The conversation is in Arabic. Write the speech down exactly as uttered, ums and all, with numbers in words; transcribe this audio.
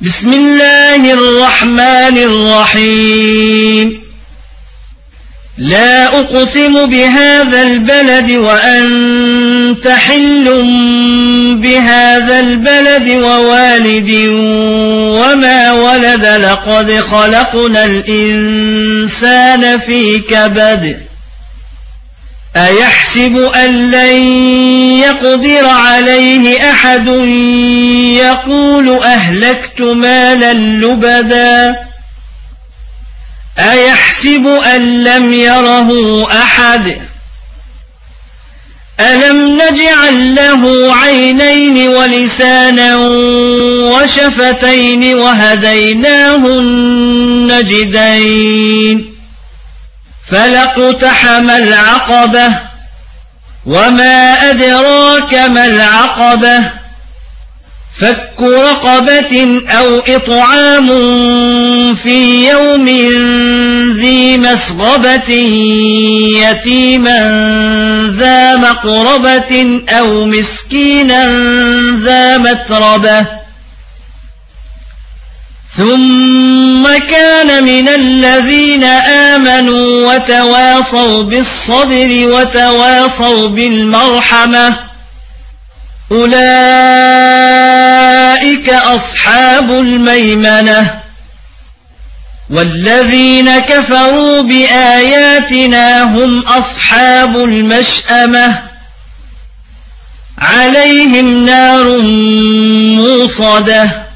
بسم الله الرحمن الرحيم لا أقسم بهذا البلد وأنت حل بهذا البلد ووالد وما ولد لقد خلقنا الإنسان في كبد أيحسب أن لن يقدر عليه أحد يقول أهلكت مالا لبدا أيحسب أن لم يره أحد ألم نجعل له عينين ولسانا وشفتين وهديناه النجدين فلاقتحم العقبة وما أدراك ما العقبة فك رقبة أو إطعام في يوم ذي مسغبة يتيما ذا مقربة أو مسكينا ذا متربة ثم كان من الذين آمنوا وتواصوا بالصبر وتواصوا بالمرحمة أولئك أصحاب الميمنة والذين كفروا بآياتنا هم أصحاب المشأمة عليهم نار موصدة